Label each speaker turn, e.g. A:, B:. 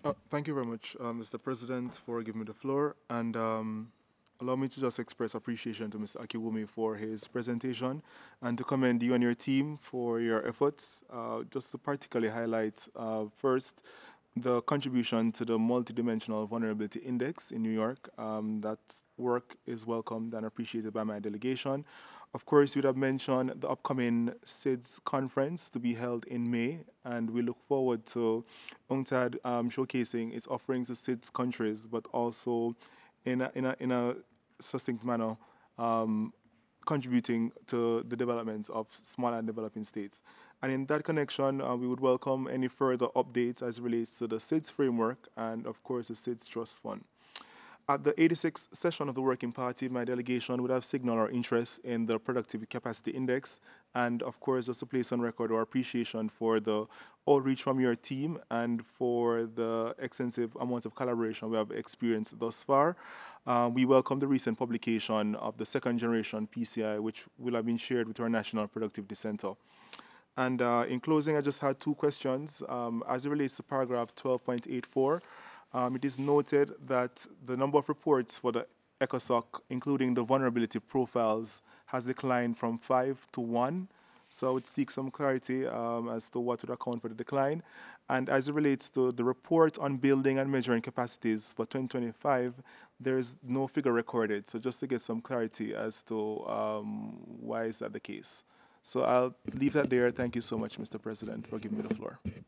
A: Thank you very much, Mr. President, for giving me the floor. And allow me to just express appreciation to Mr. Akiwumi for his presentation and to commend you and your team for your efforts. Just to particularly highlight first the contribution to the Multidimensional Vulnerability Index in New York. That work is welcomed and appreciated by my delegation. Of course, you'd have mentioned the upcoming SIDS conference to be held in May, and we look forward to UNCTAD showcasing its offerings to SIDS countries, but also in a succinct manner, um, contributing to the development of small and developing states. And in that connection, we would welcome any further updates as it relates to the SIDS framework and, of course, the SIDS Trust Fund. At the 86th session of the Working Party, my delegation would have signaled our interest in the Productivity Capacity Index, and of course, just to place on record our appreciation for the outreach from your team and for the extensive amount of collaboration we have experienced thus far. We welcome the recent publication of the second generation PCI, which will have been shared with our National Productivity Center. And in closing, I just had two questions. As it relates to paragraph 12.84, it is noted that the number of reports for the ECOSOC, including the vulnerability profiles, has declined from 5 to 1. So I would seek some clarity as to what would account for the decline. And as it relates to the report on building and measuring capacities for 2025, there is no figure recorded. So just to get some clarity as to why is that the case. So I'll leave that there. Thank you so much, Mr. President, for giving me the floor.